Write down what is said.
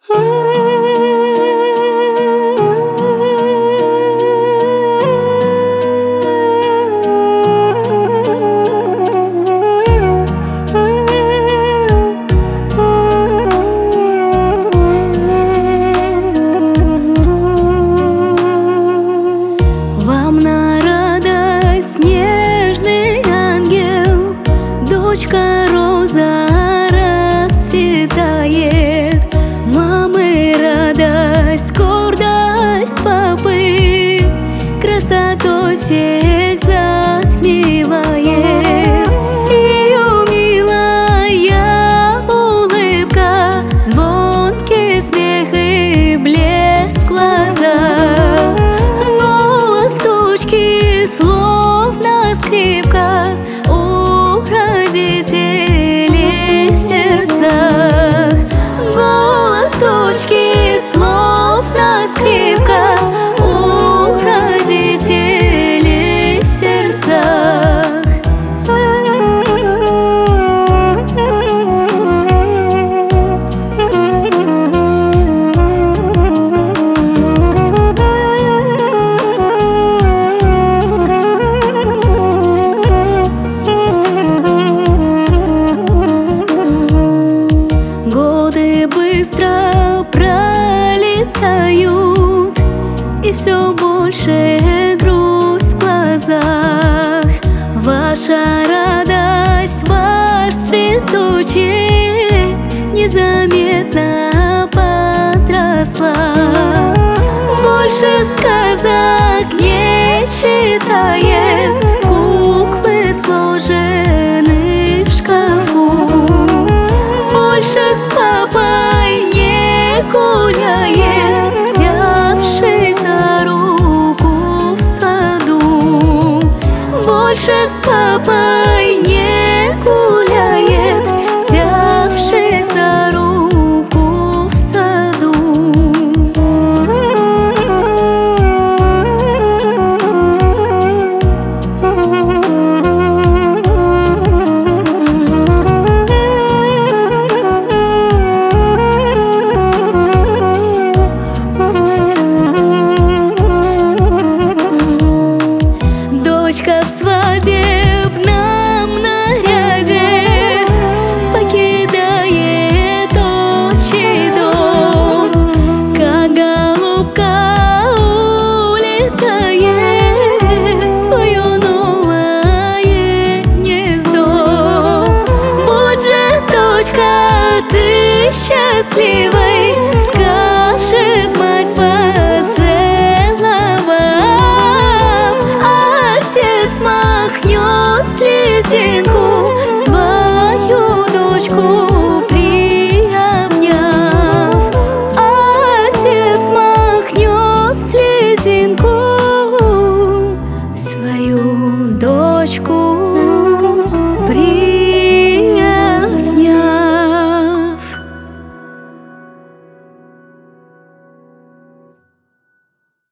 Вам на радость, нежный ангел, дочка роза расцветает. Мамы радость, гордость папы, красотой всех затмевает. Ее милая улыбка, звонкий смех и блеск в глазах. Голос дочки словно скрипка у родителей в сердцах. Голос дочки словно скрипка у родителей в сердцах. Годы быстро пролетают, и все больше грусть в глазах. Ваша радость, ваш цветочек незаметно подросла. Больше сказок не читает, куклы сложены в шкафу. Больше с папой не гуляет, взявшись за руку в саду. Больше с папой не гуляет, взявшись за руку в саду. Дочка в свадебном наряде покидает отчий дом, как голубка улетает в свое новое гнездо. Будь же, дочка, ты счастливой, скажет мать, поцеловав. Отец махнет слезинку